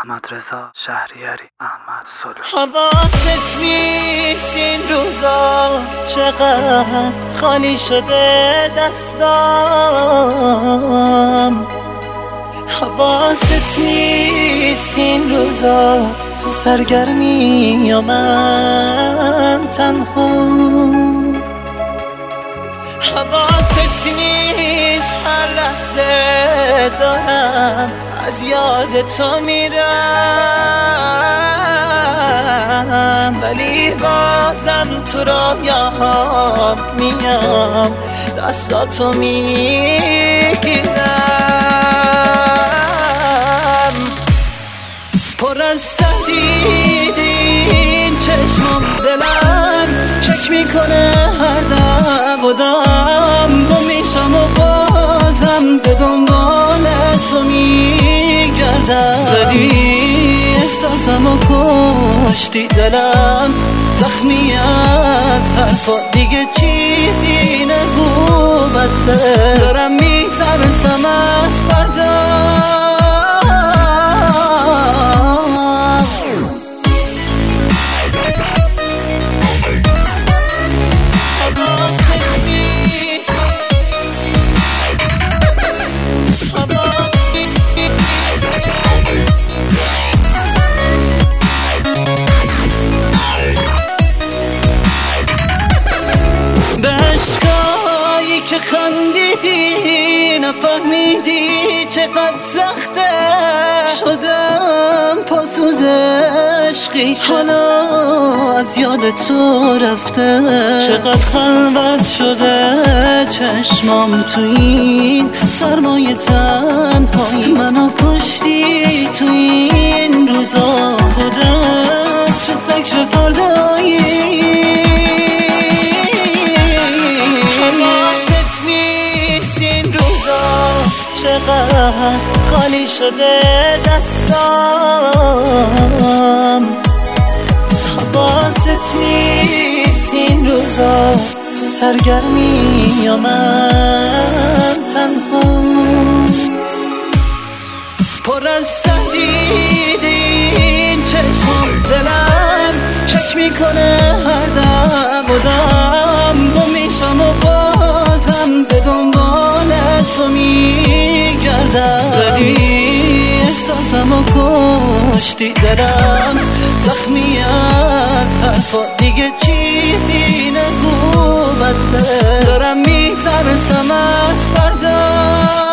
احمد رضا شهریاری، احمد سلو. حواست نیست این روزا چقدر خالی شده دستام، حواست نیست این روزا تو سرگرمی یا من تنها، حواست نیست هر لحظه دارم از یاد تو میرم، ولی بازم تو رویاهام میام دستاتو میگیرم. پر از تهدید این چشمم دلم شک میکنه هر دم و دم، گم میشم و بازم به دنبال تو میگردم. زدی احساسم و کشتی دلم زخمی از حرفا، دیگه چیزی نگو بسه، دارم میترسم از فردا. که خندیدی نفهمیدی چقدر سخته، شدم پاسوز عشقی حالا از یاد تو رفته. چقدر خلوت شده چشمام تو این سرمایه تنهایی، منو کشتی تو این روزا، خودت تو فکر فردایی. چقدر خالی شده دستام، حواست نیست این روزا تو سرگرمی یا من تنها. پر از تهدید این چشم دلم شک میکنه هر دم و دم، گم میشم و بازم به دنبال تو میگردم. زدی احساسم و کشتی دلم زخمی از حرفا، دیگه چیزی نگو بسه، دارم میترسم از فردا.